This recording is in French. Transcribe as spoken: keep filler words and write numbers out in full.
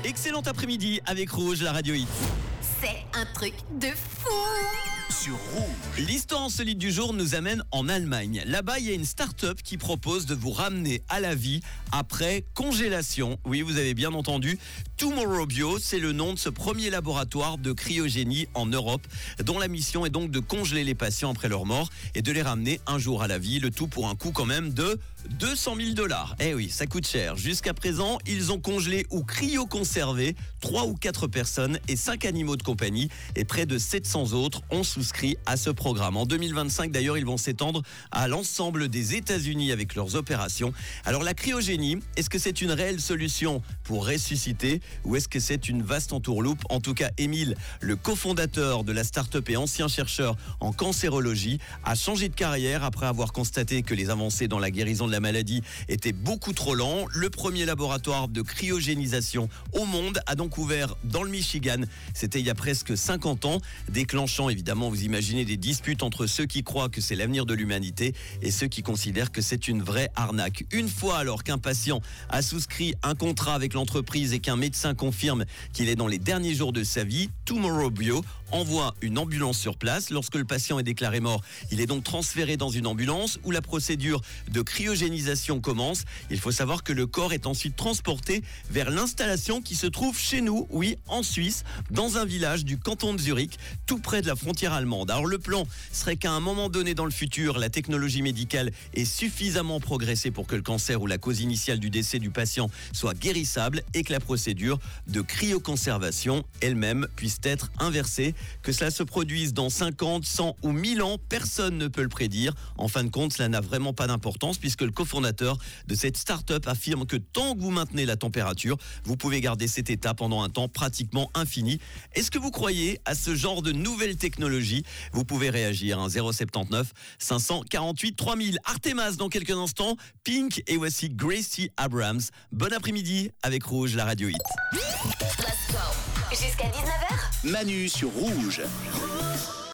Excellent après-midi avec Rouge, la radio hit. C'est un truc de fou. Sur Rouge. L'histoire insolite du jour nous amène en Allemagne. Là-bas, il y a une start-up qui propose de vous ramener à la vie après congélation. Oui, vous avez bien entendu. Tomorrow Bio, c'est le nom de ce premier laboratoire de cryogénie en Europe, dont la mission est donc de congeler les patients après leur mort et de les ramener un jour à la vie. Le tout pour un coût quand même de deux cent mille dollars. Eh oui, ça coûte cher. Jusqu'à présent, ils ont congelé ou cryoconservé trois ou quatre personnes et cinq animaux de compagnie, et près de sept cents autres ont souscrit à ce programme. En deux mille vingt-cinq, d'ailleurs, ils vont s'étendre à l'ensemble des États-Unis avec leurs opérations. Alors la cryogénie, est-ce que c'est une réelle solution pour ressusciter ou est-ce que c'est une vaste entourloupe? En tout cas, Émile, le cofondateur de la start-up et ancien chercheur en cancérologie, a changé de carrière après avoir constaté que les avancées dans la guérison de la maladie étaient beaucoup trop lents. Le premier laboratoire de cryogénisation au monde a donc ouvert dans le Michigan. C'était il y a presque cinquante ans, déclenchant évidemment, vous imaginez, des disputes entre ceux qui croient que c'est l'avenir de l'humanité et ceux qui considèrent que c'est une vraie arnaque. Une fois alors qu'un patient a souscrit un contrat avec l'entreprise et qu'un médecin confirme qu'il est dans les derniers jours de sa vie, Tomorrow Bio envoie une ambulance sur place. Lorsque le patient est déclaré mort, il est donc transféré dans une ambulance où la procédure de cryogénisation commence. Il faut savoir que le corps est ensuite transporté vers l'installation qui se trouve chez nous, oui, en Suisse, dans un village du canton de Zurich, tout près de la frontière allemande. Alors le plan serait qu'à un moment donné dans le futur, la technologie médicale ait suffisamment progressé pour que le cancer ou la cause initiale du décès du patient soit guérissable et que la procédure de cryoconservation elle-même puisse être inversée. Que cela se produise dans cinquante, cent ou mille ans, personne ne peut le prédire. En fin de compte, cela n'a vraiment pas d'importance puisque le cofondateur de cette start-up affirme que tant que vous maintenez la température, vous pouvez garder cet état pendant un temps pratiquement infini. Est-ce que vous croyez à ce genre de nouvelle technologie? Vous pouvez réagir, hein, zéro sept neuf cinq cent quarante-huit trois mille. Artemas dans quelques instants, Pink et voici Gracie Abrams. Bon après-midi avec Rouge, la radio hit. Let's go. Jusqu'à dix-neuf heures. Manu sur Rouge.